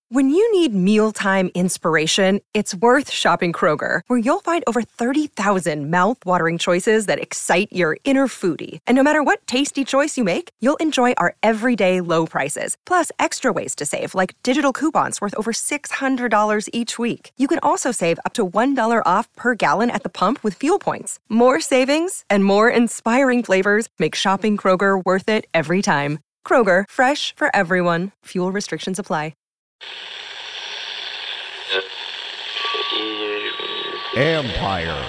When you need mealtime inspiration, it's worth shopping Kroger, where you'll find over 30,000 mouth-watering choices that excite your inner foodie. And no matter what tasty choice you make, you'll enjoy our everyday low prices, plus extra ways to save, like digital coupons worth over $600 each week. You can also save up to $1 off per gallon at the pump with fuel points. More savings and more inspiring flavors make shopping Kroger worth it every time. Kroger, fresh for everyone. Fuel restrictions apply. Empire.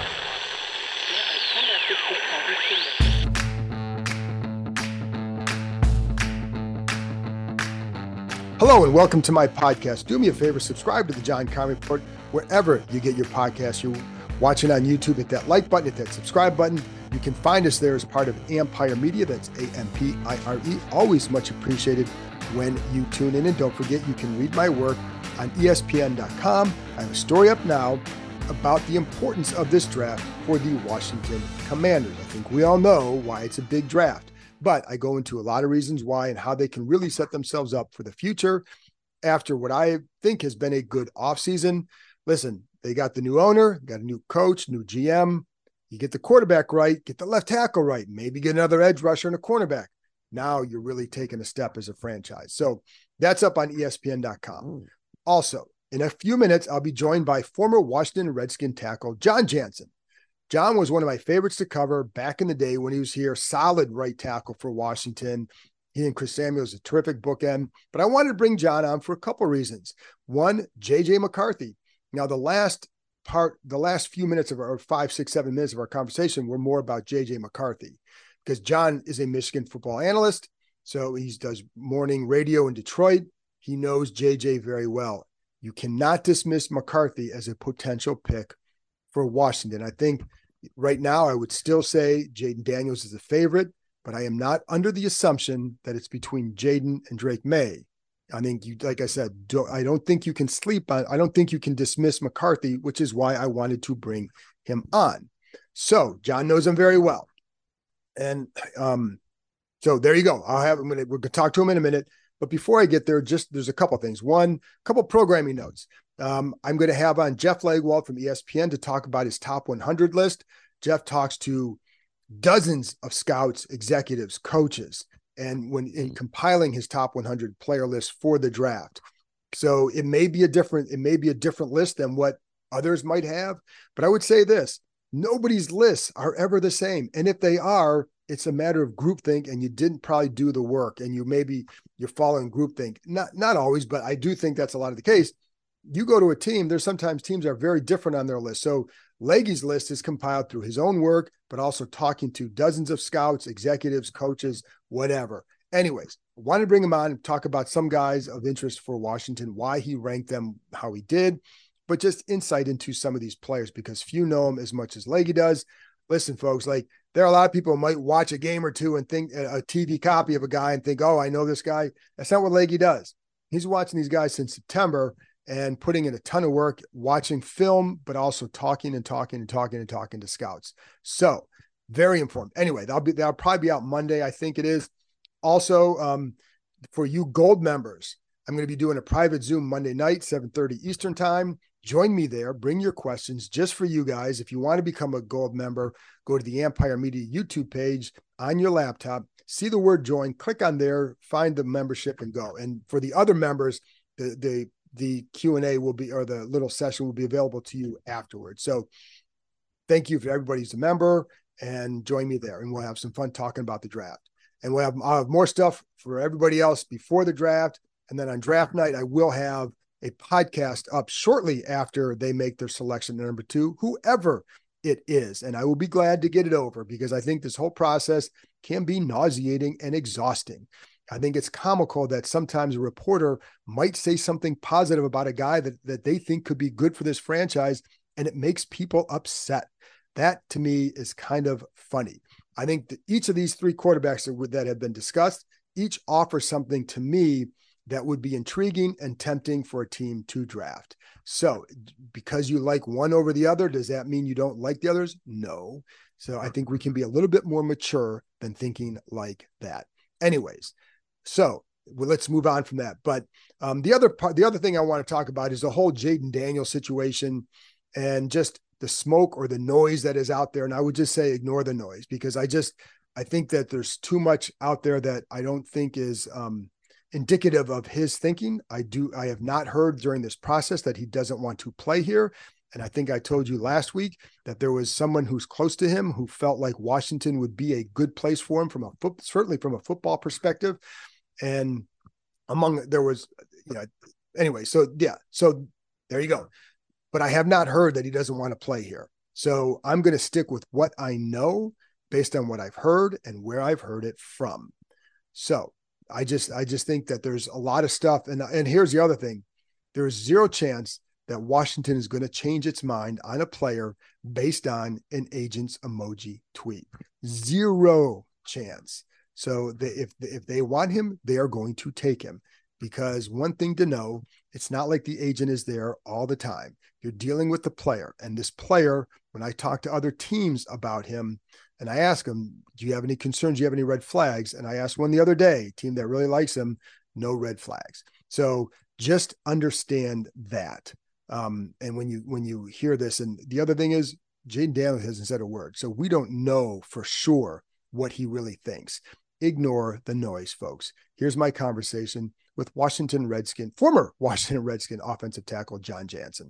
Hello and welcome to my podcast. Do me a favor, subscribe to the John Keim Report wherever you get your podcasts. You're watching on YouTube, hit that like button, hit that subscribe button. You can find us there as part of Empire Media. That's A-M-P-I-R-E. Always much appreciated when you tune in. And don't forget, you can read my work on ESPN.com. I have a story up now about the importance of this draft for the Washington Commanders. I think we all know why it's a big draft, but I go into a lot of reasons why and how they can really set themselves up for the future after what I think has been a good offseason. Listen, they got the new owner, got a new coach, new GM. You get the quarterback right, get the left tackle right, maybe get another edge rusher and a cornerback. Now you're really taking a step as a franchise. So that's up on ESPN.com. Also, in a few minutes, I'll be joined by former Washington Redskin tackle John Jansen. John was one of my favorites to cover back in the day when he was here, solid right tackle for Washington. He and Chris Samuels, a terrific bookend. But I wanted to bring John on for a couple of reasons. One, J.J. McCarthy. Now, the last few minutes of our 5, 6, 7 minutes of our conversation were more about J.J. McCarthy, because John is a Michigan football analyst. So he does morning radio in Detroit. He knows JJ very well. You cannot dismiss McCarthy as a potential pick for Washington. I think right now I would still say Jaden Daniels is a favorite, but I am not under the assumption that it's between Jaden and Drake May. I think like I said, I don't think you can I don't think you can dismiss McCarthy, which is why I wanted to bring him on. So John knows him very well. And so there you go. We're going to talk to him in a minute. But before I get there, there's a couple things. One, couple programming notes. I'm going to have on Jeff Legwold from ESPN to talk about his top 100 list. Jeff talks to dozens of scouts, executives, coaches, and when in compiling his top 100 player list for the draft. So it may be a different list than what others might have. But I would say this: nobody's lists are ever the same. And if they are, it's a matter of groupthink, and you didn't probably do the work, and you're following groupthink. Not always, but I do think that's a lot of the case. You go to a team, there's sometimes teams are very different on their list. So Leggy's list is compiled through his own work, but also talking to dozens of scouts, executives, coaches, whatever. Anyways, I wanted to bring him on and talk about some guys of interest for Washington, why he ranked them how he did, but just insight into some of these players because few know him as much as Leggy does. Listen, folks, there are a lot of people who might watch a game or two and think a TV copy of a guy and think, oh, I know this guy. That's not what Leggy does. He's watching these guys since September and putting in a ton of work, watching film, but also talking to scouts. So very important. Anyway, that'll probably be out Monday. I think it is. Also, for you Gold members, I'm going to be doing a private Zoom Monday night, 7:30 Eastern time. Join me there. Bring your questions just for you guys. If you want to become a Gold member, go to the Empire Media YouTube page on your laptop, see the word join, click on there, find the membership and go. And for the other members, the Q&A will be, or the little session will be available to you afterwards. So thank you for everybody who's a member, and join me there, and we'll have some fun talking about the draft. And I'll have more stuff for everybody else before the draft. And then on draft night, I will have a podcast up shortly after they make their selection number 2, whoever it is. And I will be glad to get it over, because I think this whole process can be nauseating and exhausting. I think it's comical that sometimes a reporter might say something positive about a guy that they think could be good for this franchise, and it makes people upset. That to me is kind of funny. I think that each of these 3 quarterbacks that have been discussed, each offer something to me that would be intriguing and tempting for a team to draft. So because you like one over the other, does that mean you don't like the others? No. So I think we can be a little bit more mature than thinking like that. Anyways, so well, let's move on from that. But the other thing I want to talk about is the whole Jaden Daniels situation and just the smoke or the noise that is out there. And I would just say ignore the noise, because I think that there's too much out there that I don't think is indicative of his thinking. I have not heard during this process that he doesn't want to play here. And I think I told you last week that there was someone who's close to him who felt like Washington would be a good place for him certainly from a football perspective. And anyway, so there you go. But I have not heard that he doesn't want to play here. So I'm going to stick with what I know based on what I've heard and where I've heard it from. So I just think that there's a lot of stuff. And here's the other thing. There's zero chance that Washington is going to change its mind on a player based on an agent's emoji tweet. Zero chance. So if they want him, they are going to take him, because one thing to know, it's not like the agent is there all the time. You're dealing with the player, and this player, when I talk to other teams about him and I ask them, do you have any concerns? Do you have any red flags? And I asked one the other day, team that really likes him, no red flags. So just understand that. And when you hear this, and the other thing is Jaden Daniels hasn't said a word. So we don't know for sure what he really thinks. Ignore the noise, folks. Here's my conversation with former Washington Redskin offensive tackle, John Jansen.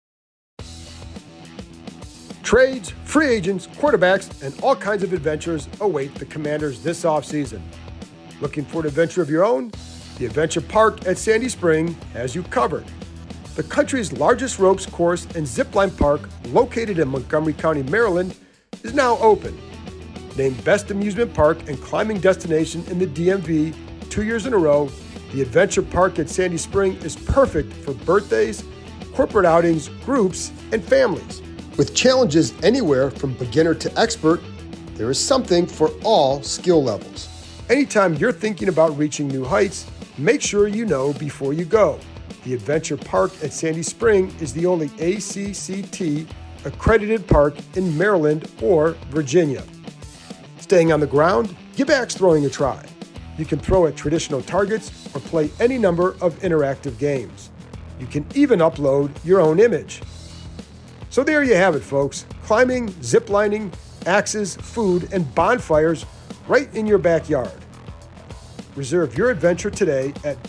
Trades, free agents, quarterbacks, and all kinds of adventures await the Commanders this offseason. Looking for an adventure of your own? The Adventure Park at Sandy Spring has you covered. The country's largest ropes course and zipline park, located in Montgomery County, Maryland, is now open. Named Best Amusement Park and Climbing Destination in the DMV 2 years in a row, the Adventure Park at Sandy Spring is perfect for birthdays, corporate outings, groups, and families. With challenges anywhere from beginner to expert, there is something for all skill levels. Anytime you're thinking about reaching new heights, make sure you know before you go. The Adventure Park at Sandy Spring is the only ACCT accredited park in Maryland or Virginia. Staying on the ground? Give axe throwing a try. You can throw at traditional targets or play any number of interactive games. You can even upload your own image. So there you have it, folks. Climbing, ziplining, axes, food, and bonfires right in your backyard. Reserve your adventure today at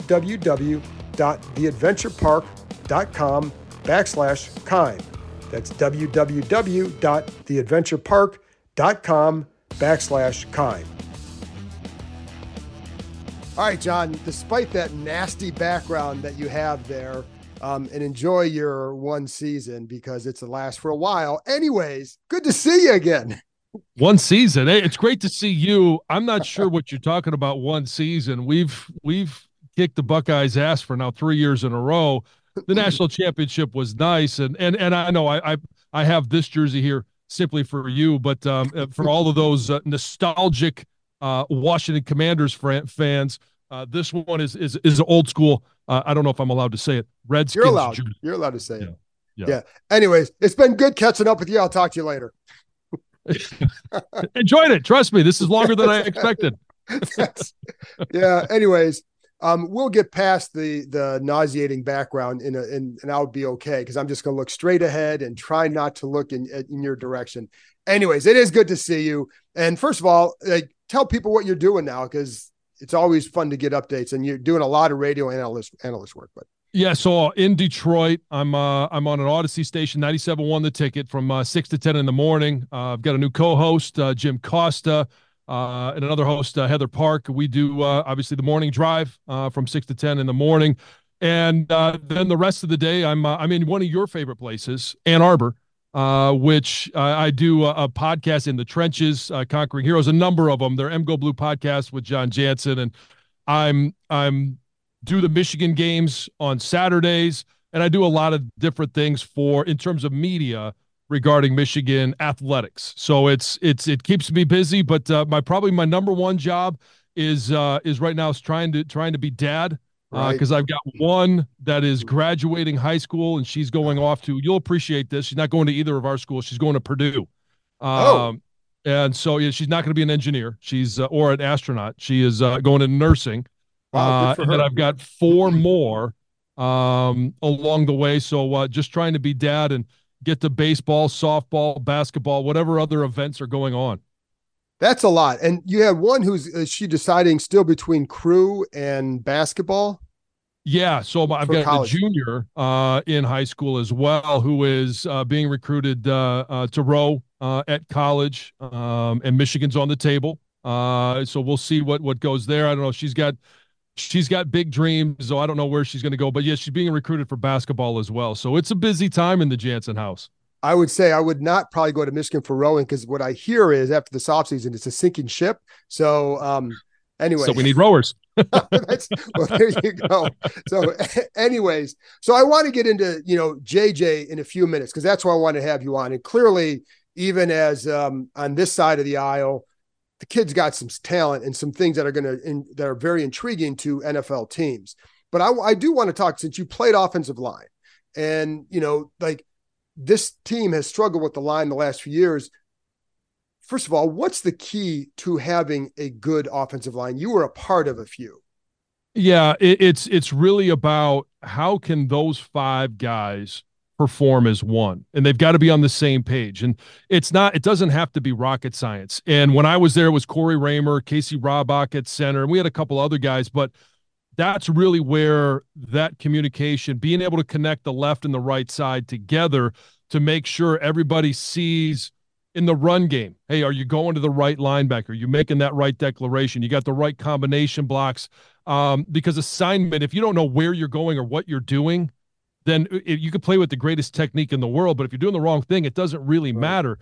www.theadventurepark.com/Keim. That's www.theadventurepark.com/Keim. All right, John, despite that nasty background that you have there, and enjoy your one season because it's a last for a while. Anyways, good to see you again. One season. Hey, it's great to see you. I'm not sure what you're talking about. One season. We've kicked the Buckeyes' ass for now 3 years in a row. The national championship was nice, and I know I have this jersey here simply for you, but for all of those nostalgic Washington Commanders fans, this one is old school. I don't know if I'm allowed to say it. Redskins. You're allowed. Jersey. You're allowed to say it. Yeah. Anyways, it's been good catching up with you. I'll talk to you later. Enjoyed it. Trust me, this is longer than I expected. Yeah. Anyways, we'll get past the nauseating background and I'll be okay, because I'm just going to look straight ahead and try not to look in your direction. Anyways, it is good to see you. And first of all, tell people what you're doing now, because it's always fun to get updates, and you're doing a lot of radio analyst work. But yeah, so in Detroit, I'm on an Odyssey station, 97.1 The Ticket, from 6 to 10 in the morning. I've got a new co-host, Jim Costa, and another host, Heather Park. We do obviously the morning drive from 6 to 10 in the morning, and then the rest of the day, I'm in one of your favorite places, Ann Arbor, which I do a podcast in the trenches, Conquering Heroes, a number of them. They're MGO Blue podcasts with John Jansen, and I'm do the Michigan games on Saturdays, and I do a lot of different things in terms of media regarding Michigan athletics. So it keeps me busy, but probably my number one job is right now is trying to be dad. Because I've got one that is graduating high school, and she's going off to, you'll appreciate this, she's not going to either of our schools. She's going to Purdue. And so she's not going to be an engineer. She's or an astronaut. She is going into nursing. Wow, good for And then her. I've got 4 more along the way. So just trying to be dad and get to baseball, softball, basketball, whatever other events are going on. That's a lot. And you have one who's is she deciding still between crew and basketball? Yeah, so I've got college. a junior in high school as well who is being recruited to row at college, and Michigan's on the table. So we'll see what goes there. I don't know. She's got big dreams, so I don't know where she's going to go. But yeah, she's being recruited for basketball as well. So it's a busy time in the Jansen house. I would say I would not probably go to Michigan for rowing because what I hear is after this offseason, it's a sinking ship. So anyway. So we need rowers. Well, there you go. So anyways, so I want to get into, JJ in a few minutes because that's why I want to have you on. And clearly, even as on this side of the aisle, the kid's got some talent and some things that are that are very intriguing to NFL teams. But I do want to talk, since you played offensive line and, like this team has struggled with the line the last few years. First of all, what's the key to having a good offensive line? You were a part of a few. Yeah, it's really about how can those 5 guys perform as one, and they've got to be on the same page. And it doesn't have to be rocket science. And when I was there, it was Corey Raymer, Casey Robach at center, and we had a couple other guys, but that's really where that communication, being able to connect the left and the right side together to make sure everybody sees in the run game, hey, are you going to the right linebacker? Are you making that right declaration? You got the right combination blocks. Because assignment, if you don't know where you're going or what you're doing, then you could play with the greatest technique in the world, but if you're doing the wrong thing, it doesn't really matter.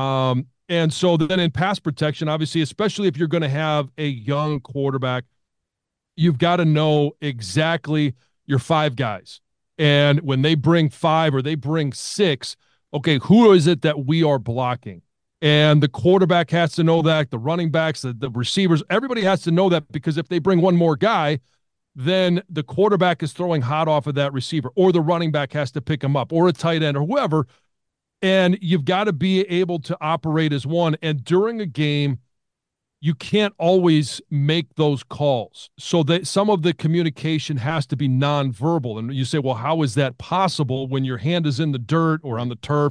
And so then in pass protection, obviously, especially if you're going to have a young quarterback, you've got to know exactly your 5 guys. And when they bring 5 or they bring 6, okay, who is it that we are blocking? And the quarterback has to know that, the running backs, the receivers, everybody has to know that, because if they bring one more guy, then the quarterback is throwing hot off of that receiver, or the running back has to pick him up, or a tight end, or whoever. And you've got to be able to operate as one. And during a game, you can't always make those calls. So that some of the communication has to be nonverbal. And you say, well, how is that possible when your hand is in the dirt or on the turf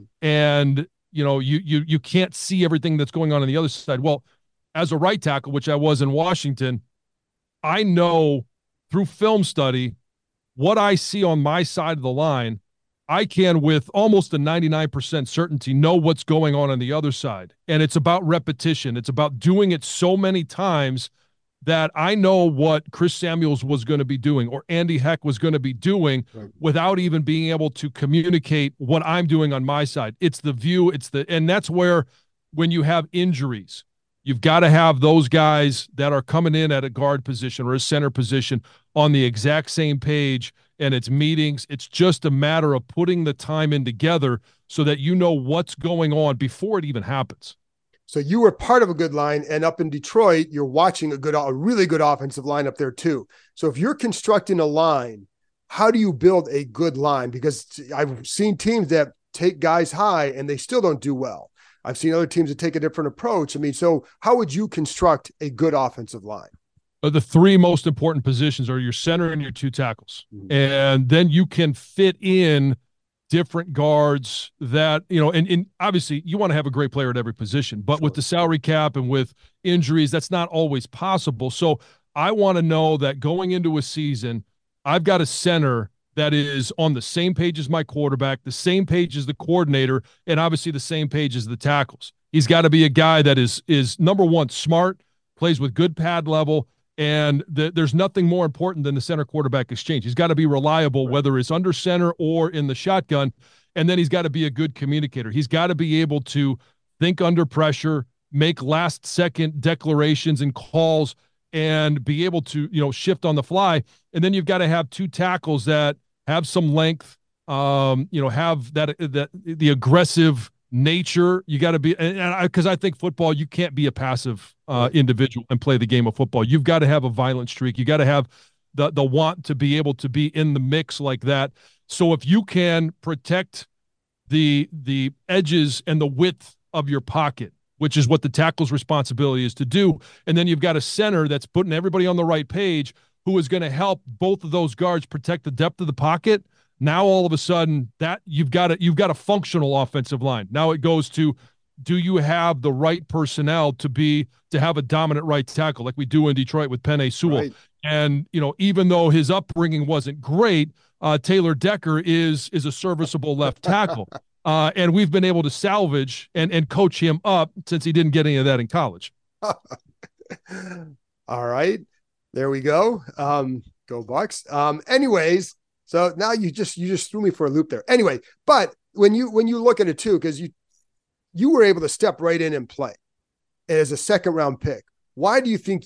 and you can't see everything that's going on the other side? Well, as a right tackle, which I was in Washington, I know through film study what I see on my side of the line. I can, with almost a 99% certainty, know what's going on the other side. And it's about repetition. It's about doing it so many times that I know what Chris Samuels was going to be doing or Andy Heck was going to be doing without even being able to communicate what I'm doing on my side. It's the view. And that's where, when you have injuries, you've got to have those guys that are coming in at a guard position or a center position on the exact same page. And it's meetings. It's just a matter of putting the time in together so that you know what's going on before it even happens. So you were part of a good line, and up in Detroit, you're watching a really good offensive line up there too. So if you're constructing a line, how do you build a good line? Because I've seen teams that take guys high and they still don't do well. I've seen other teams that take a different approach. I mean, so how would you construct a good offensive line? The 3 most important positions are your center and your 2 tackles. Mm-hmm. And then you can fit in different guards that, and obviously you want to have a great player at every position, but with the salary cap and with injuries, that's not always possible. So I want to know that going into a season, I've got a center that is on the same page as my quarterback, the same page as the coordinator, and obviously the same page as the tackles. He's got to be a guy that is number one, smart, plays with good pad level, and there's nothing more important than the center quarterback exchange. He's got to be reliable, whether it's under center or in the shotgun. And then he's got to be a good communicator. He's got to be able to think under pressure, make last-second declarations and calls, and be able to, shift on the fly. And then you've got to have 2 tackles that have some length, have the aggressive nature. You got to be, because I think football, you can't be a passive individual and play the game of football. You've got to have a violent streak. You got to have the want to be able to be in the mix like that. So if you can protect the edges and the width of your pocket, which is what the tackle's responsibility is to do. And then you've got a center that's putting everybody on the right page who is going to help both of those guards protect the depth of the pocket. Now all of a sudden that you've got a functional offensive line. Now it goes to, do you have the right personnel to have a dominant right tackle like we do in Detroit with Penei Sewell? Right. And, even though his upbringing wasn't great, Taylor Decker is a serviceable left tackle. And we've been able to salvage and coach him up since he didn't get any of that in college. All right, there we go. Go Bucks. Anyways, so now you just threw me for a loop there. Anyway, but when you look at it too, because you were able to step right in and play as a second round pick. Why do you think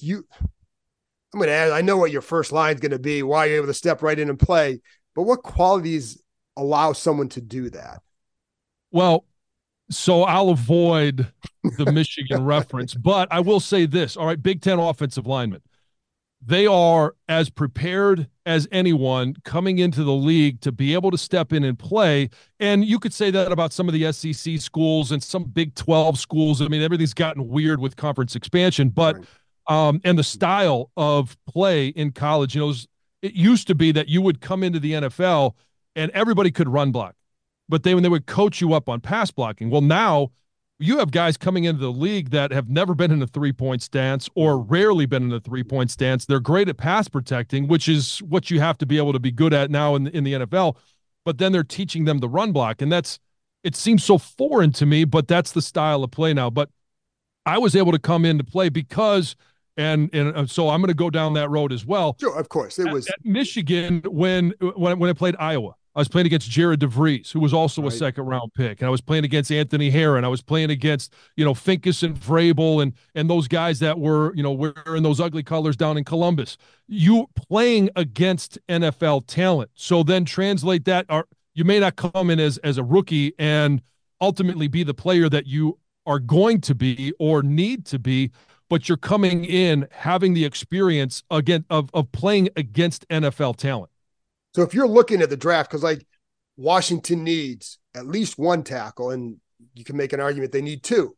I'm going to add, I know what your first line is going to be, why you're able to step right in and play, but what qualities allow someone to do that? Well, so I'll avoid the Michigan reference, but I will say this. All right, Big Ten offensive linemen. They are as prepared as anyone coming into the league to be able to step in and play. And you could say that about some of the SEC schools and some Big 12 schools. I mean, everything's gotten weird with conference expansion, but and the style of play in college, it used to be that you would come into the NFL and everybody could run block, but when they would coach you up on pass blocking. Well, now you have guys coming into the league that have never been in a three-point stance or rarely been in a three-point stance. They're great at pass protecting, which is what you have to be able to be good at now in the NFL. But then they're teaching them the run block, and it seems so foreign to me, but that's the style of play now. But I was able to come into play because, and so I'm going to go down that road as well. Sure, of course. It was at Michigan when I played Iowa. I was playing against Jared DeVries, who was also a second-round pick, and I was playing against Anthony Herron. I was playing against, Finkus and Vrabel and those guys that were, wearing those ugly colors down in Columbus. You playing against NFL talent. So then translate that. You may not come in as a rookie and ultimately be the player that you are going to be or need to be, but you're coming in having the experience again of playing against NFL talent. So if you're looking at the draft, because Washington needs at least one tackle, and you can make an argument they need two.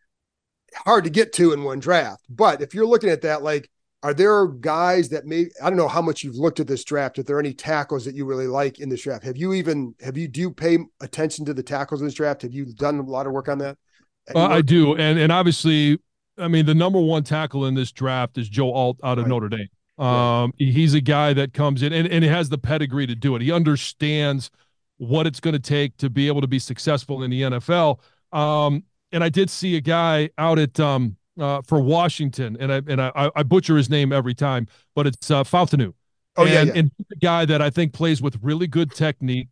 Hard to get two in one draft. But if you're looking at that, are there guys that I don't know how much you've looked at this draft, if there are any tackles that you really like in this draft? Do you pay attention to the tackles in this draft? Have you done a lot of work on that? I do. And obviously, I mean, the number one tackle in this draft is Joe Alt out of Notre Dame. He's a guy that comes in and he has the pedigree to do it. He understands what it's going to take to be able to be successful in the NFL. And I did see a guy out at for Washington, and I butcher his name every time, but it's Fautanu. And he's a guy that I think plays with really good technique.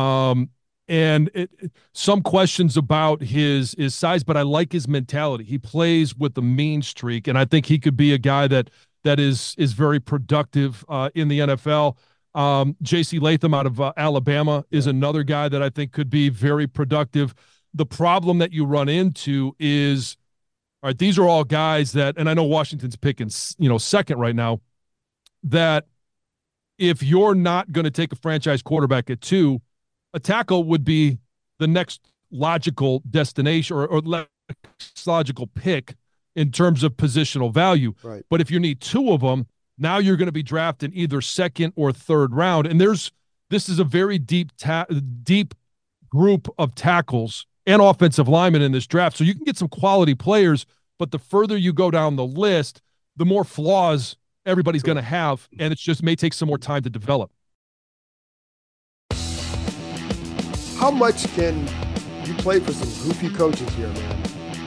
And some questions about his size, but I like his mentality. He plays with the mean streak, and I think he could be a guy that is very productive in the NFL. J.C. Latham out of Alabama is another guy that I think could be very productive. The problem that you run into is, all right, these are all guys that, and I know Washington's picking, second right now, that if you're not going to take a franchise quarterback at 2, a tackle would be the next logical destination or logical pick in terms of positional value. Right. But if you need 2 of them, now you're going to be drafting either second or third round. And this is a very deep group of tackles and offensive linemen in this draft. So you can get some quality players, but the further you go down the list, the more flaws everybody's going to have. And it just may take some more time to develop. How much can you play for some goofy coaches here, man?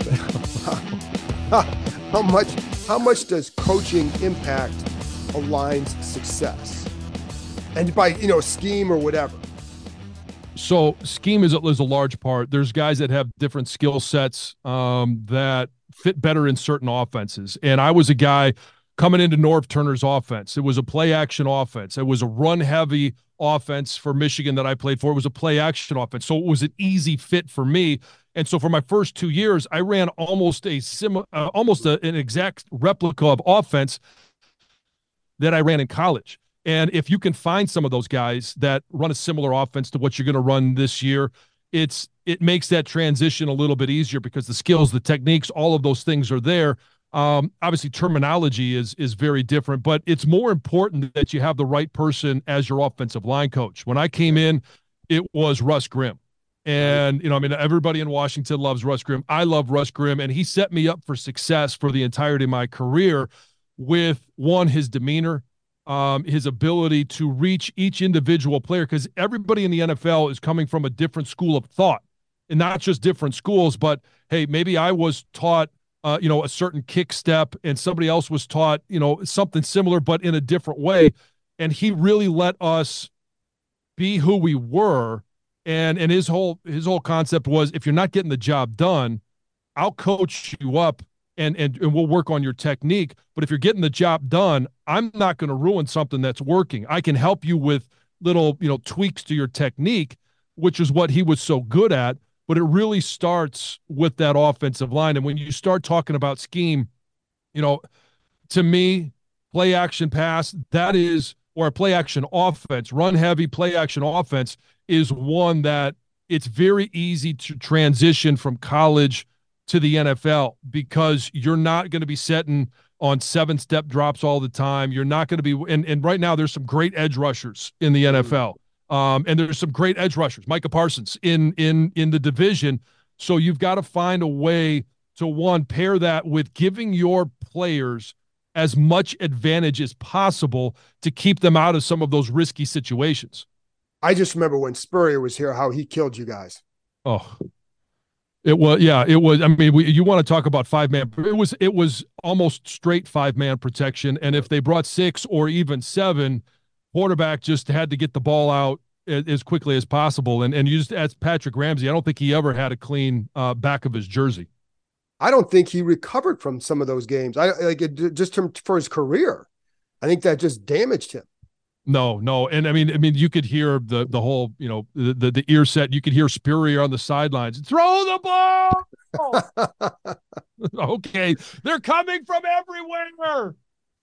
How much does coaching impact a line's success? And by, scheme or whatever. So scheme is a large part. There's guys that have different skill sets that fit better in certain offenses. And I was a guy coming into Norv Turner's offense. It was a play action offense. It was a run heavy offense for Michigan that I played for. It was a play action offense. So it was an easy fit for me. And so for my first 2 years, I ran almost an exact replica of offense that I ran in college. And if you can find some of those guys that run a similar offense to what you're going to run this year, it makes that transition a little bit easier because the skills, the techniques, all of those things are there. Obviously terminology is very different, but it's more important that you have the right person as your offensive line coach. When I came in, it was Russ Grimm. And, I mean, everybody in Washington loves Russ Grimm. I love Russ Grimm, and he set me up for success for the entirety of my career with, one, his demeanor, his ability to reach each individual player, because everybody in the NFL is coming from a different school of thought, and not just different schools, but, hey, maybe I was taught, a certain kick step and somebody else was taught, something similar, but in a different way. And he really let us be who we were. And his whole concept was, if you're not getting the job done, I'll coach you up and we'll work on your technique. But if you're getting the job done, I'm not going to ruin something that's working. I can help you with little, tweaks to your technique, which is what he was so good at. But it really starts with that offensive line. And when you start talking about scheme, to me, play action pass, or a play action offense, run heavy play action offense is one that it's very easy to transition from college to the NFL, because you're not going to be setting on 7-step drops all the time. You're not going to be, and right now there's some great edge rushers in the NFL. And there's some great edge rushers, Micah Parsons in the division. So you've got to find a way to, one, pair that with giving your players as much advantage as possible to keep them out of some of those risky situations. I just remember when Spurrier was here, how he killed you guys. Oh, it was. I mean, you want to talk about 5-man. It was almost straight 5-man protection. And if they brought 6 or even 7, quarterback just had to get the ball out as quickly as possible. And you just asked Patrick Ramsey, I don't think he ever had a clean back of his jersey. I don't think he recovered from some of those games. For his career, I think that just damaged him. No. And I mean, you could hear the whole, the ear set. You could hear Spurrier on the sidelines. Throw the ball. Okay. They're coming from everywhere.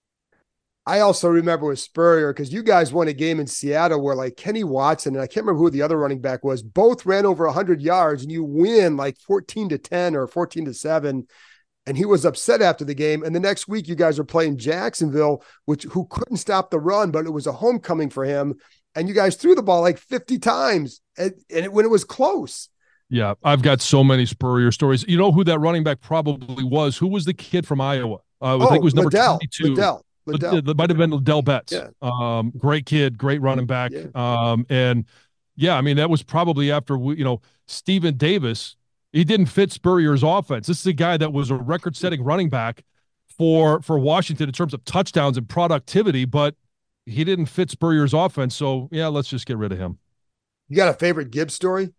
I also remember with Spurrier, because you guys won a game in Seattle where, like, Kenny Watson and I can't remember who the other running back was, both ran over 100 yards, and you win like 14-10 or 14-7. And he was upset after the game. And the next week you guys are playing Jacksonville, who couldn't stop the run, but it was a homecoming for him. And you guys threw the ball like 50 times when it was close. Yeah, I've got so many Spurrier stories. You know who that running back probably was? Who was the kid from Iowa? I think it was number 22. Liddell. It might have been Liddell Betts. Yeah. Great kid, great running back. Yeah. And yeah, I mean, that was probably after Stephen Davis. He didn't fit Spurrier's offense. This is a guy that was a record-setting running back for Washington in terms of touchdowns and productivity, but he didn't fit Spurrier's offense. So yeah, let's just get rid of him. You got a favorite Gibbs story?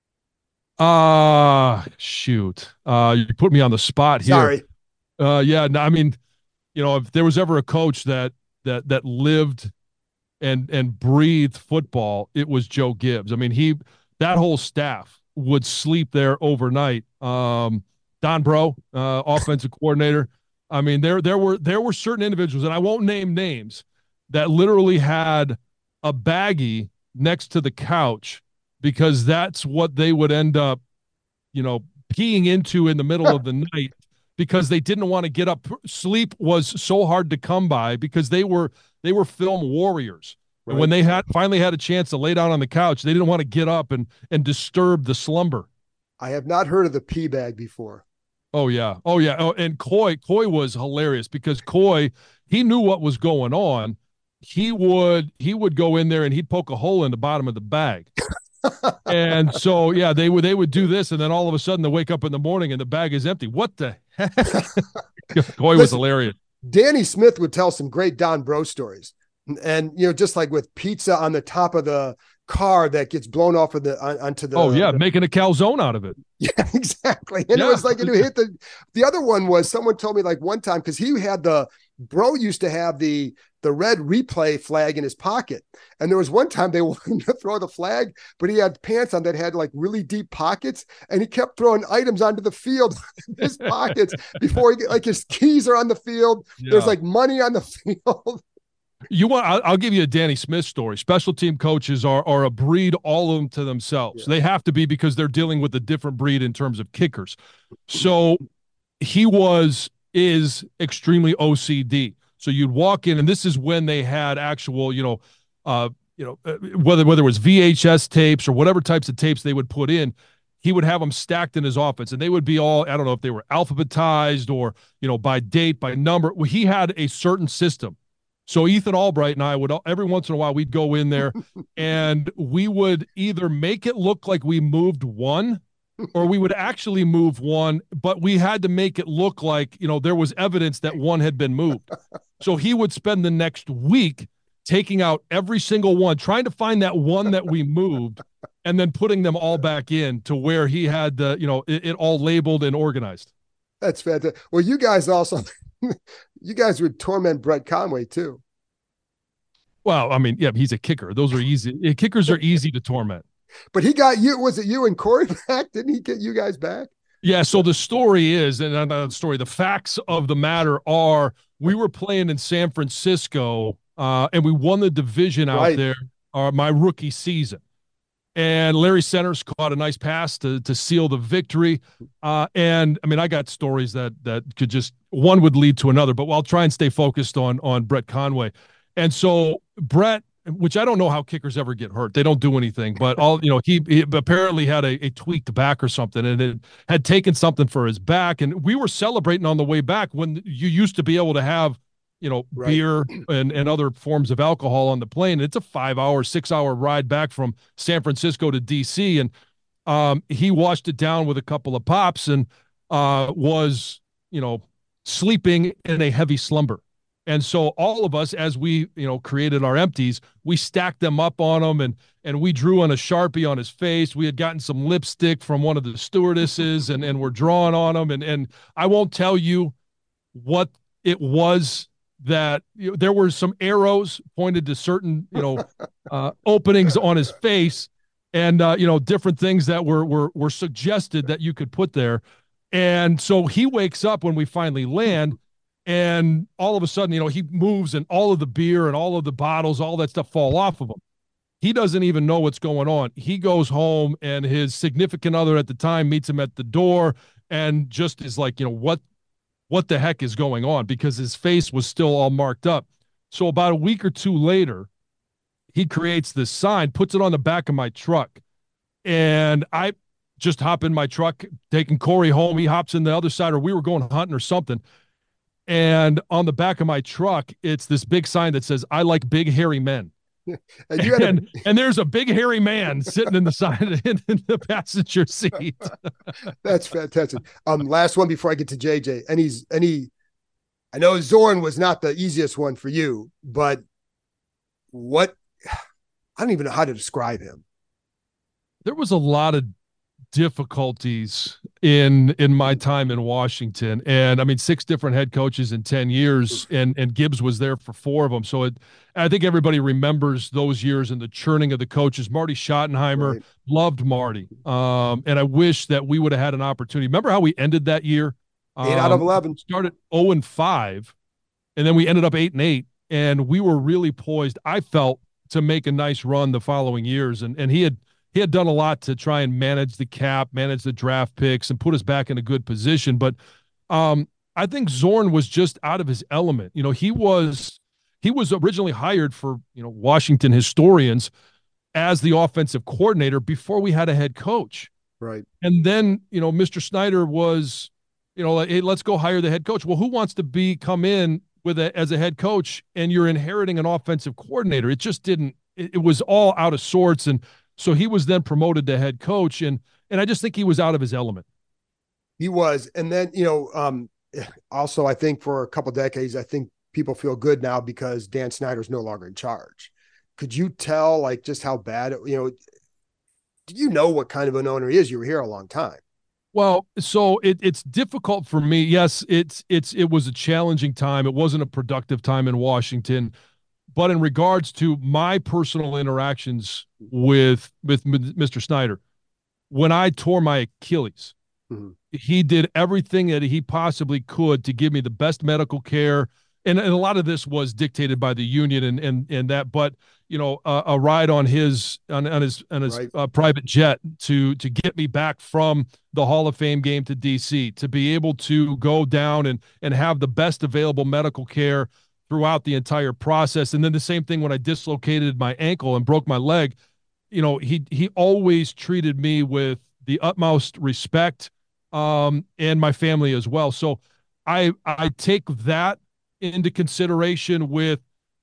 Shoot. You put me on the spot here. Sorry. Yeah. No, I mean, if there was ever a coach that lived and breathed football, it was Joe Gibbs. I mean, that whole staff would sleep there overnight. Don Bro, offensive coordinator. I mean, there were certain individuals, and I won't name names, that literally had a baggie next to the couch because that's what they would end up, peeing into in the middle of the night, because they didn't want to get up. Sleep was so hard to come by because they were film warriors. Right. And when they finally had a chance to lay down on the couch, they didn't want to get up and disturb the slumber. I have not heard of the pee bag before. Oh yeah. Oh, and Coy was hilarious because Coy, he knew what was going on. He would go in there and he'd poke a hole in the bottom of the bag. And so, yeah, they would do this, and then all of a sudden they wake up in the morning and the bag is empty. What the heck? Coy was hilarious. Danny Smith would tell some great Don Bro stories. And, just like with pizza on the top of the car that gets blown off of onto the. Making a calzone out of it. Yeah, exactly. And it was like, it hit the other one was, someone told me like one time, because he had Bro used to have the red replay flag in his pocket. And there was one time they wanted to throw the flag, but he had pants on that had like really deep pockets, and he kept throwing items onto the field in his pockets before his keys are on the field. Yeah. There's like money on the field. I'll give you a Danny Smith story. Special team coaches are a breed, all of them to themselves. Yeah. They have to be because they're dealing with a different breed in terms of kickers. So is extremely OCD. So you'd walk in, and this is when they had actual, whether it was VHS tapes or whatever types of tapes they would put in, he would have them stacked in his office, and they would be all, I don't know if they were alphabetized or, by date, by number. Well, he had a certain system. So Ethan Albright and I would, every once in a while, we'd go in there and we would either make it look like we moved one, or we would actually move one, but we had to make it look like, there was evidence that one had been moved. So he would spend the next week taking out every single one, trying to find that one that we moved, and then putting them all back in to where he had the, it all labeled and organized. That's fantastic. Well, you guys also, you guys would torment Brett Conway too. Well, I mean, yeah, he's a kicker. Those are easy. Kickers are easy to torment. But he got you. Was it you and Corey back? Didn't he get you guys back? Yeah. So the story is, and the facts of the matter are, we were playing in San Francisco, and we won the division out there, my rookie season. And Larry Centers caught a nice pass to seal the victory. And I mean, I got stories that could just, one would lead to another, but I'll try and stay focused on Brett Conway. And so Brett, which I don't know how kickers ever get hurt. They don't do anything, but he apparently had a tweaked back or something, and it had taken something for his back. And we were celebrating on the way back when you used to be able to have, beer and other forms of alcohol on the plane. It's a 5-hour, 6-hour ride back from San Francisco to DC. And he washed it down with a couple of pops and was, sleeping in a heavy slumber. And so all of us, as we, created our empties, we stacked them up on him, and we drew on a Sharpie on his face. We had gotten some lipstick from one of the stewardesses, and we're drawing on him. And I won't tell you what it was that there were some arrows pointed to certain, openings on his face, and, different things that were suggested that you could put there. And so he wakes up when we finally land. And all of a sudden, he moves, and all of the beer and all of the bottles, all that stuff fall off of him. He doesn't even know what's going on. He goes home, and his significant other at the time meets him at the door and just is like, what the heck is going on? Because his face was still all marked up. So about a week or two later, he creates this sign, puts it on the back of my truck. And I just hop in my truck, taking Corey home. He hops in the other side, or we were going hunting or something. And on the back of my truck, it's this big sign that says, "I like big hairy men." And there's a big hairy man sitting in the side in the passenger seat. That's fantastic. Last one before I get to JJ. I know Zorn was not the easiest one for you, but I don't even know how to describe him. There was a lot of difficulties in my time in Washington, and I mean 6 different head coaches in 10 years, and Gibbs was there for 4 of them. So I think everybody remembers those years and the churning of the coaches. Marty Schottenheimer, loved Marty, and I wish that we would have had an opportunity. Remember how we ended that year? 8 out of 11. Started 0-5, and then we ended up 8-8, and we were really poised, I felt, to make a nice run the following years. And he had done a lot to try and manage the cap, manage the draft picks, and put us back in a good position. But I think Zorn was just out of his element. He was originally hired for, Washington historians as the offensive coordinator before we had a head coach. Right. And then, Mr. Snyder was, hey, let's go hire the head coach. Well, who wants to come in as a head coach, and you're inheriting an offensive coordinator? It just didn't, it was all out of sorts. And so he was then promoted to head coach, and I just think he was out of his element. He was. And then, also I think for a couple decades, I think people feel good now because Dan Snyder's no longer in charge. Could you tell just how bad, do you know what kind of an owner he is? You were here a long time. Well, so it's difficult for me. Yes, it was a challenging time. It wasn't a productive time in Washington. But in regards to my personal interactions with Mr. Snyder, when I tore my Achilles, he did everything that he possibly could to give me the best medical care, and a lot of this was dictated by the union and that, but a ride on his Right. private jet to get me back from the Hall of Fame game to DC, to be able to go down and have the best available medical care throughout the entire process. And then the same thing when I dislocated my ankle and broke my leg, he always treated me with the utmost respect, and my family as well. So I take that into consideration with,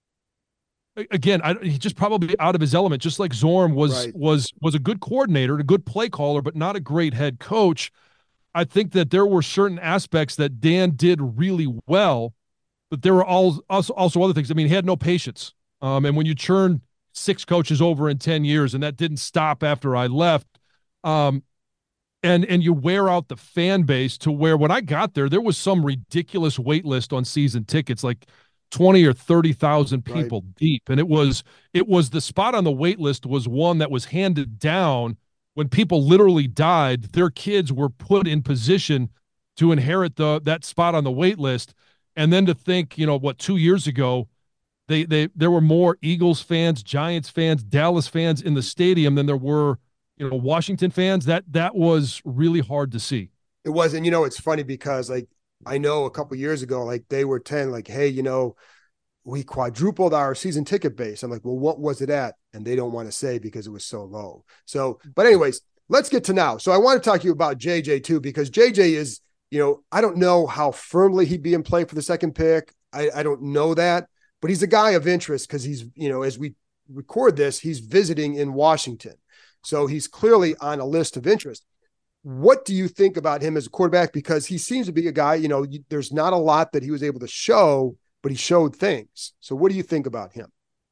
again, he's just probably out of his element, just like Zorn was Right. was a good coordinator and a good play caller, but not a great head coach. I think that there were certain aspects that Dan did really well, but there were also other things. I mean, he had no patience. And when you churn 6 coaches over in 10 years, and that didn't stop after I left, and you wear out the fan base to where when I got there was some ridiculous wait list on season tickets, like 20 or 30,000 people deep. And it was the spot on the wait list was one that was handed down when people literally died. Their kids were put in position to inherit that spot on the wait list. And then to think, 2 years ago, there were more Eagles fans, Giants fans, Dallas fans in the stadium than there were, Washington fans. That was really hard to see. It was. And, it's funny because like, I know a couple years ago, like they were 10, like, hey, we quadrupled our season ticket base. I'm like, well, what was it at? And they don't want to say because it was so low. So, but anyways, let's get to now. So I want to talk to you about JJ too, because JJ is, I don't know how firmly he'd be in play for the second pick. I don't know that, but he's a guy of interest because he's, as we record this, he's visiting in Washington. So he's clearly on a list of interest. What do you think about him as a quarterback? Because he seems to be a guy, there's not a lot that he was able to show, but he showed things. So what do you think about him?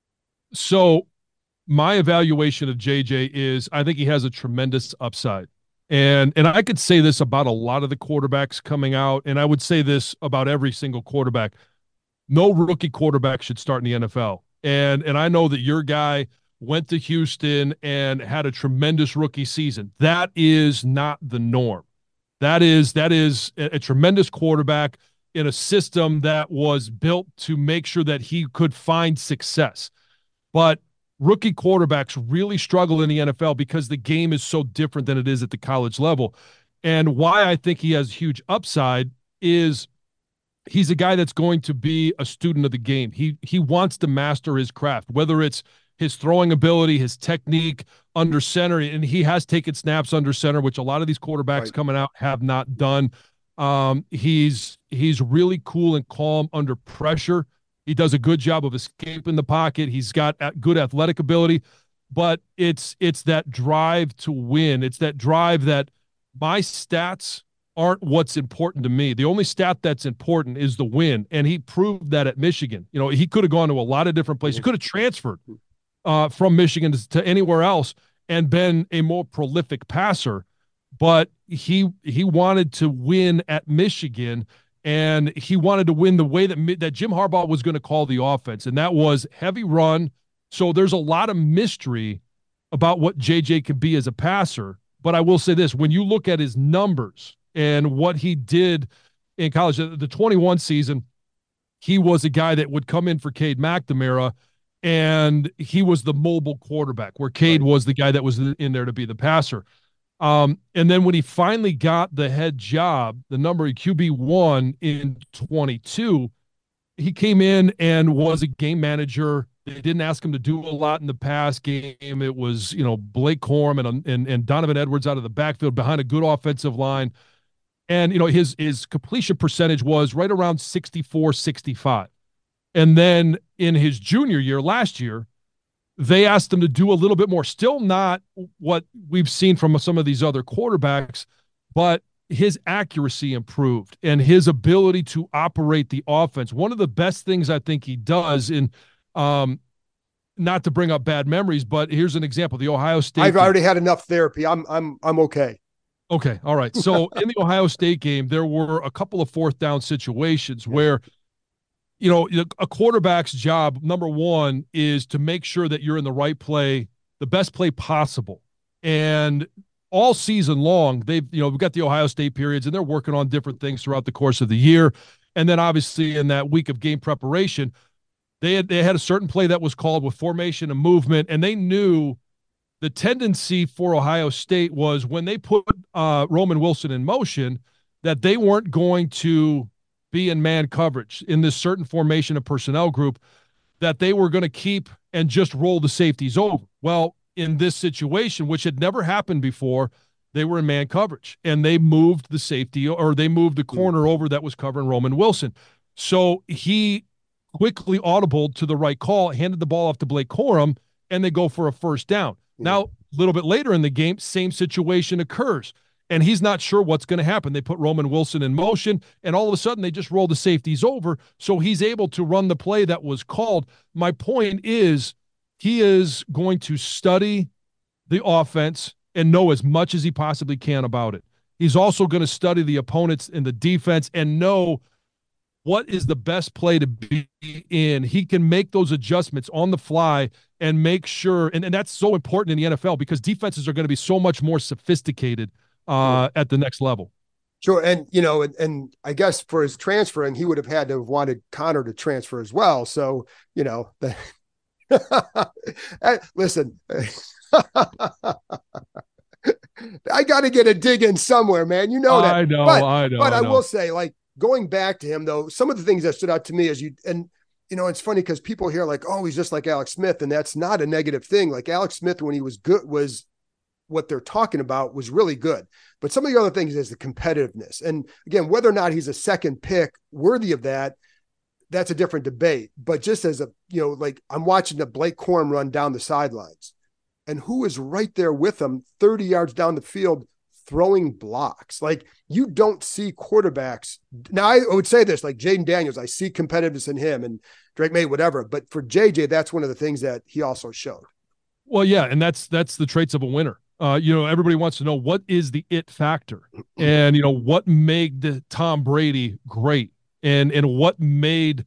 So my evaluation of JJ is I think he has a tremendous upside. And I could say this about a lot of the quarterbacks coming out, and I would say this about every single quarterback. No rookie quarterback should start in the NFL. And I know that your guy went to Houston and had a tremendous rookie season. That is not the norm. That is a tremendous quarterback in a system that was built to make sure that he could find success. But rookie quarterbacks really struggle in the NFL because the game is so different than it is at the college level. And why I think he has huge upside is he's a guy that's going to be a student of the game. He wants to master his craft, whether it's his throwing ability, his technique under center, and he has taken snaps under center, which a lot of these quarterbacks coming out have not done. He's really cool and calm under pressure. He does a good job of escaping the pocket. He's got good athletic ability, but it's that drive to win. It's that drive that my stats aren't what's important to me. The only stat that's important is the win, and he proved that at Michigan. He could have gone to a lot of different places. He could have transferred from Michigan to anywhere else and been a more prolific passer, but he wanted to win at Michigan, and he wanted to win the way that Jim Harbaugh was going to call the offense, and that was heavy run. So there's a lot of mystery about what JJ could be as a passer. But I will say this, when you look at his numbers and what he did in college, the 21 season, he was a guy that would come in for Cade McNamara, and he was the mobile quarterback, where Cade was the guy that was in there to be the passer. And then when he finally got the head job, the number QB1 in 22, he came in and was a game manager. They didn't ask him to do a lot in the pass game. It was, Blake Corum and Donovan Edwards out of the backfield behind a good offensive line. And, his completion percentage was right around 64-65. And then in his junior year, last year, they asked him to do a little bit more. Still not what we've seen from some of these other quarterbacks, but his accuracy improved and his ability to operate the offense. One of the best things I think he does not to bring up bad memories, but here's an example. The Ohio State I've already had enough therapy. I'm okay. Okay. All right. So in the Ohio State game, there were a couple of fourth down situations where, a quarterback's job, number one, is to make sure that you're in the right play, the best play possible. And all season long, we've got the Ohio State periods, and they're working on different things throughout the course of the year. And then obviously in that week of game preparation, they had a certain play that was called with formation and movement, and they knew the tendency for Ohio State was when they put Roman Wilson in motion that they weren't going to be in man coverage in this certain formation of personnel group, that they were going to keep and just roll the safeties over. Well, in this situation, which had never happened before, they were in man coverage, and they moved the safety, or they moved the corner over that was covering Roman Wilson. So he quickly audibled to the right call, handed the ball off to Blake Corum, and they go for a first down. Now, a little bit later in the game, same situation occurs, and he's not sure what's going to happen. They put Roman Wilson in motion, and all of a sudden they just roll the safeties over, so he's able to run the play that was called. My point is he is going to study the offense and know as much as he possibly can about it. He's also going to study the opponents in the defense and know what is the best play to be in. He can make those adjustments on the fly and make sure, and that's so important in the NFL because defenses are going to be so much more sophisticated at the next level. Sure. And, and I guess for his transferring, he would have had to have wanted Connor to transfer as well. So, listen, I got to get a dig in somewhere, man. You know that. I know. But I will say, like, going back to him, though, some of the things that stood out to me it's funny because people hear like, oh, he's just like Alex Smith. And that's not a negative thing. Like Alex Smith, when he was good, was what they're talking about was really good. But some of the other things is the competitiveness. And again, whether or not he's a second pick worthy of that, that's a different debate. But just as like I'm watching the Blake Corum run down the sidelines, and who is right there with him 30 yards down the field throwing blocks. Like you don't see quarterbacks. Now I would say this, like Jaden Daniels, I see competitiveness in him and Drake May, whatever. But for JJ, that's one of the things that he also showed. Well, yeah. And that's the traits of a winner. Everybody wants to know what is the it factor and, what made Tom Brady great and what made,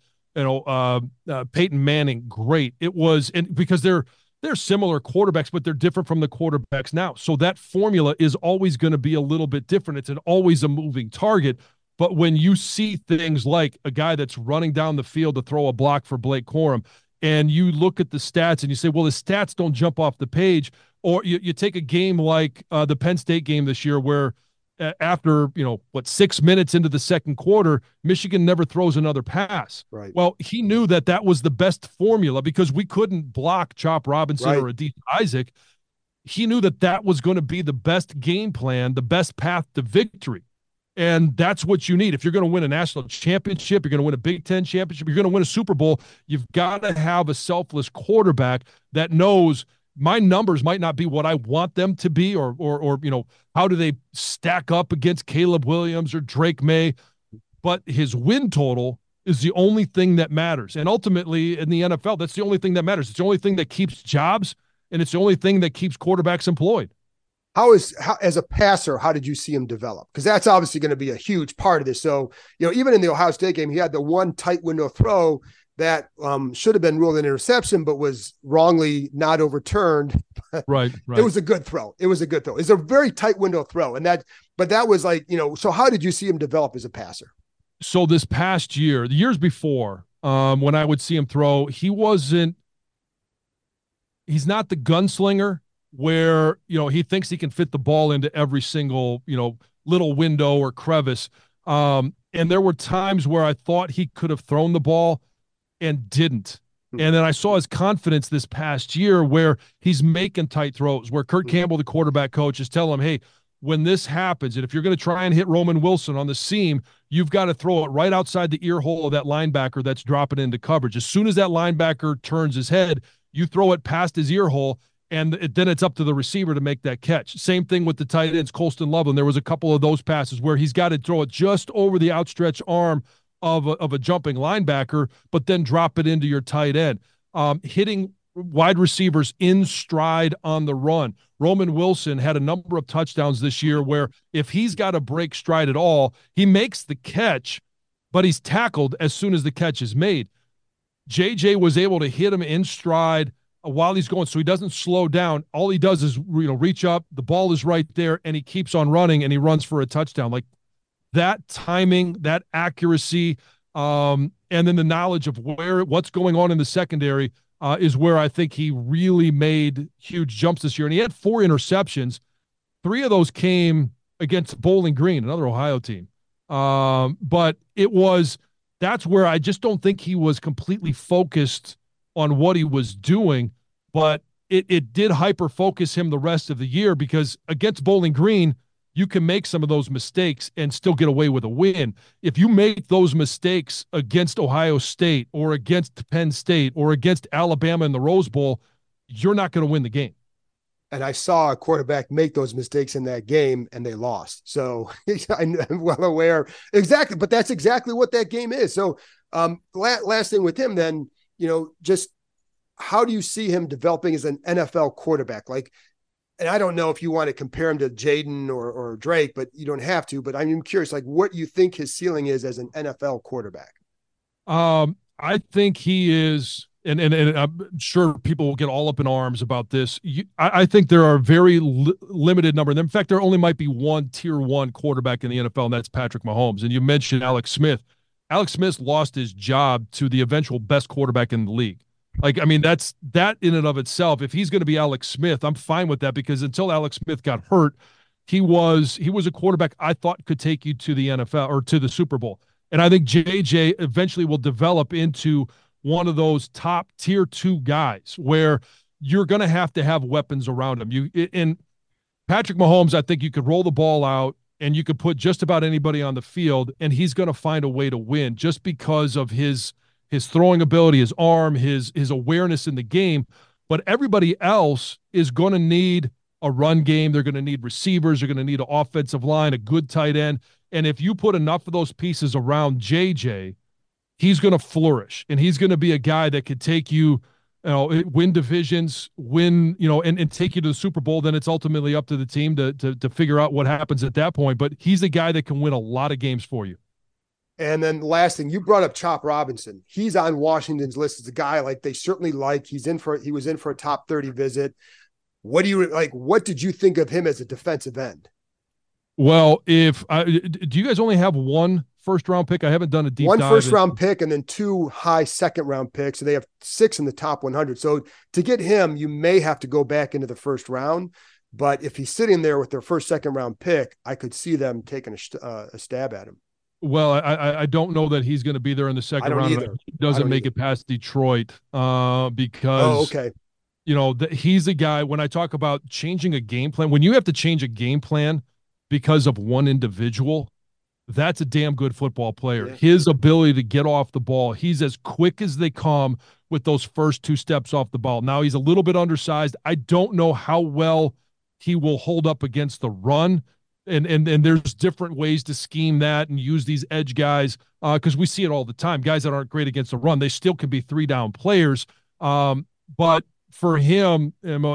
Peyton Manning great. It was, and because they're similar quarterbacks, but they're different from the quarterbacks now. So that formula is always going to be a little bit different. It's always a moving target. But when you see things like a guy that's running down the field to throw a block for Blake Corum, and you look at the stats and you say, well, the stats don't jump off the page. Or you take a game like the Penn State game this year where after, 6 minutes into the second quarter, Michigan never throws another pass. Right. Well, he knew that was the best formula because we couldn't block Chop Robinson or Aditi Isaac. He knew that was going to be the best game plan, the best path to victory. And that's what you need. If you're going to win a national championship, you're going to win a Big Ten championship, you're going to win a Super Bowl, you've got to have a selfless quarterback that knows my numbers might not be what I want them to be, or how do they stack up against Caleb Williams or Drake May, but his win total is the only thing that matters. And ultimately in the NFL, that's the only thing that matters. It's the only thing that keeps jobs, and it's the only thing that keeps quarterbacks employed. As a passer, how did you see him develop? Because that's obviously going to be a huge part of this. So, even in the Ohio State game, he had the one tight window throw that should have been ruled an interception, but was wrongly not overturned. Right. It was a good throw. It's a very tight window throw. But that was like, so how did you see him develop as a passer? So this past year, the years before, when I would see him throw, he's not the gunslinger where, he thinks he can fit the ball into every single, little window or crevice. And there were times where I thought he could have thrown the ball and didn't. And then I saw his confidence this past year where he's making tight throws, where Kurt Campbell, the quarterback coach, is telling him, hey, when this happens, and if you're going to try and hit Roman Wilson on the seam, you've got to throw it right outside the ear hole of that linebacker that's dropping into coverage. As soon as that linebacker turns his head, you throw it past his ear hole, and then it's up to the receiver to make that catch. Same thing with the tight ends, Colston Loveland. There was a couple of those passes where he's got to throw it just over the outstretched arm of a jumping linebacker, but then drop it into your tight end. Hitting wide receivers in stride on the run. Roman Wilson had a number of touchdowns this year where if he's got to break stride at all, he makes the catch, but he's tackled as soon as the catch is made. JJ was able to hit him in stride while he's going, so he doesn't slow down. All he does is reach up, the ball is right there, and he keeps on running, and he runs for a touchdown. Like, that timing, that accuracy, And then the knowledge of what's going on in the secondary is where I think he really made huge jumps this year. And he had 4 interceptions. 3 of those came against Bowling Green, another Ohio team. But that's where I just don't think he was completely focused on what he was doing, but it did hyper focus him the rest of the year, because against Bowling Green, you can make some of those mistakes and still get away with a win. If you make those mistakes against Ohio State or against Penn State or against Alabama in the Rose Bowl, you're not going to win the game. And I saw a quarterback make those mistakes in that game and they lost. So I'm well aware. Exactly. But that's exactly what that game is. So last thing with him then, just how do you see him developing as an NFL quarterback? Like, and I don't know if you want to compare him to Jaden or Drake, but you don't have to, but I'm curious, like what you think his ceiling is as an NFL quarterback. I think he is, and I'm sure people will get all up in arms about this. I think there are a very limited number. In fact, there only might be one tier 1 quarterback in the NFL, and that's Patrick Mahomes. And you mentioned Alex Smith. Alex Smith lost his job to the eventual best quarterback in the league. Like, I mean, that in and of itself, if he's going to be Alex Smith, I'm fine with that, because until Alex Smith got hurt, he was a quarterback I thought could take you to the NFL or to the Super Bowl. And I think JJ eventually will develop into one of those top tier 2 guys where you're going to have weapons around him. In Patrick Mahomes, I think you could roll the ball out and you could put just about anybody on the field and he's going to find a way to win just because of his throwing ability, his arm, his awareness in the game. But everybody else is going to need a run game. They're going to need receivers. They're going to need an offensive line, a good tight end. And if you put enough of those pieces around JJ, he's going to flourish. And he's going to be a guy that could take you, win divisions, and take you to the Super Bowl. Then it's ultimately up to the team to figure out what happens at that point. But he's a guy that can win a lot of games for you. And then the last thing, you brought up Chop Robinson. He's on Washington's list as a guy like they certainly like. He was in for a top 30 visit. What did you think of him as a defensive end? Well, do you guys only have one first-round pick? I haven't done a deep dive. One first-round pick and then 2 high second-round picks. So they have 6 in the top 100. So to get him, you may have to go back into the first round. But if he's sitting there with their first, second-round pick, I could see them taking a stab at him. Well, I don't know that he's going to be there in the second round. Either. He doesn't make it past Detroit because he's a guy. When I talk about changing a game plan, when you have to change a game plan because of one individual, that's a damn good football player. Yeah. His ability to get off the ball, he's as quick as they come with those first 2 steps off the ball. Now he's a little bit undersized. I don't know how well he will hold up against the run. And there's different ways to scheme that and use these edge guys because we see it all the time. Guys that aren't great against the run, they still can be 3-down players. But for him,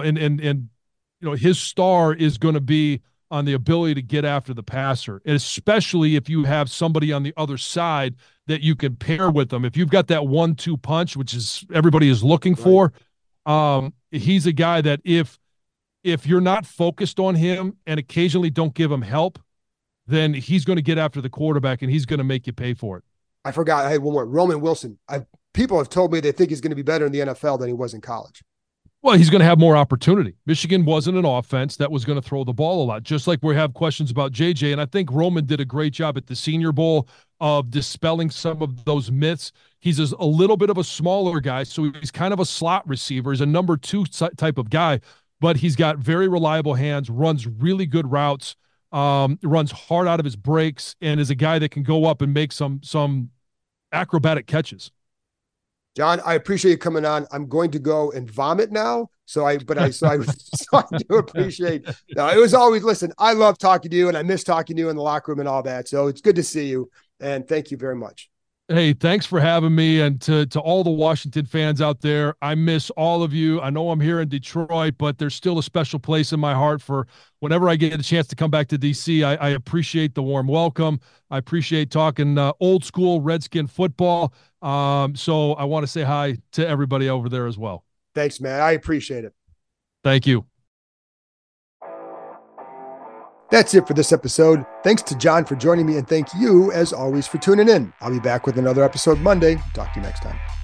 his star is going to be on the ability to get after the passer, and especially if you have somebody on the other side that you can pair with them. If you've got that 1-2 punch, which is everybody is looking for, he's a guy that if you're not focused on him and occasionally don't give him help, then he's going to get after the quarterback and he's going to make you pay for it. I forgot. I had one more. Roman Wilson. People have told me they think he's going to be better in the NFL than he was in college. Well, he's going to have more opportunity. Michigan wasn't an offense that was going to throw the ball a lot, just like we have questions about JJ. And I think Roman did a great job at the Senior Bowl of dispelling some of those myths. He's a little bit of a smaller guy, so he's kind of a slot receiver. He's a number 2 type of guy. But he's got very reliable hands, runs really good routes, runs hard out of his breaks, and is a guy that can go up and make some acrobatic catches. John, I appreciate you coming on. I'm going to go and vomit now. So I do appreciate. No, it was always, listen, I love talking to you and I miss talking to you in the locker room and all that. So it's good to see you. And thank you very much. Hey, thanks for having me. And to all the Washington fans out there, I miss all of you. I know I'm here in Detroit, but there's still a special place in my heart for whenever I get a chance to come back to DC. I appreciate the warm welcome. I appreciate talking old school Redskin football. So I want to say hi to everybody over there as well. Thanks, man. I appreciate it. Thank you. That's it for this episode. Thanks to John for joining me, and thank you, as always, for tuning in. I'll be back with another episode Monday. Talk to you next time.